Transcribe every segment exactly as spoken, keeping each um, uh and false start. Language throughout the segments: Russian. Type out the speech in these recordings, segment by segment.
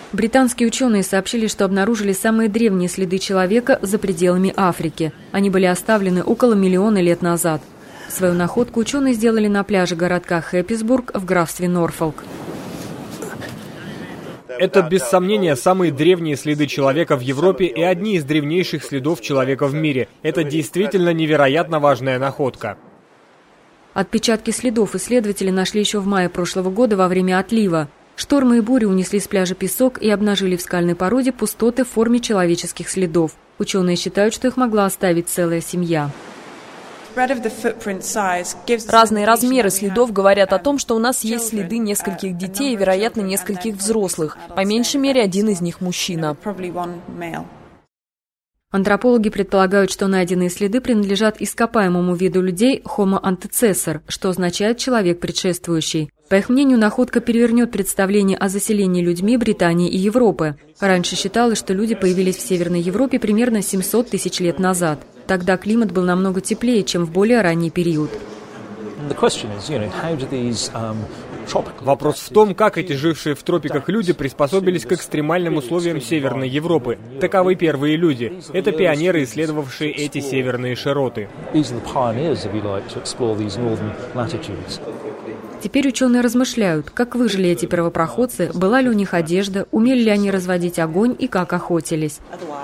Британские ученые сообщили, что обнаружили самые древние следы человека за пределами Африки. Они были оставлены около миллиона лет назад. Свою находку ученые сделали на пляже городка Хэпписбург в графстве Норфолк. Это, без сомнения, самые древние следы человека в Европе и одни из древнейших следов человека в мире. Это действительно невероятно важная находка. Отпечатки следов исследователи нашли еще в мае прошлого года во время отлива. Штормы и бури унесли с пляжа песок и обнажили в скальной породе пустоты в форме человеческих следов. Ученые считают, что их могла оставить целая семья. Разные размеры следов говорят о том, что у нас есть следы нескольких детей и, вероятно, нескольких взрослых. По меньшей мере, один из них мужчина. Антропологи предполагают, что найденные следы принадлежат ископаемому виду людей Homo antecessor, что означает «человек предшествующий». По их мнению, находка перевернет представление о заселении людьми Британии и Европы. Раньше считалось, что люди появились в Северной Европе примерно семьсот тысяч лет назад. Тогда климат был намного теплее, чем в более ранний период. Вопрос в том, как эти жившие в тропиках люди приспособились к экстремальным условиям Северной Европы. Таковы первые люди. Это пионеры, исследовавшие эти северные широты. Теперь ученые размышляют, как выжили эти первопроходцы, была ли у них одежда, умели ли они разводить огонь и как охотились.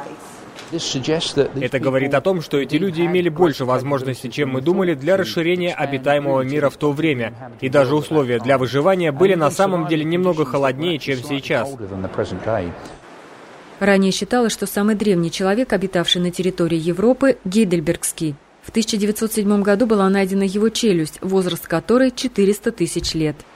Это говорит о том, что эти люди имели больше возможностей, чем мы думали, для расширения обитаемого мира в то время. И даже условия для выживания были на самом деле немного холоднее, чем сейчас. Ранее считалось, что самый древний человек, обитавший на территории Европы, Гейдельбергский. В тысяча девятьсот седьмом году была найдена его челюсть, возраст которой четыреста тысяч лет.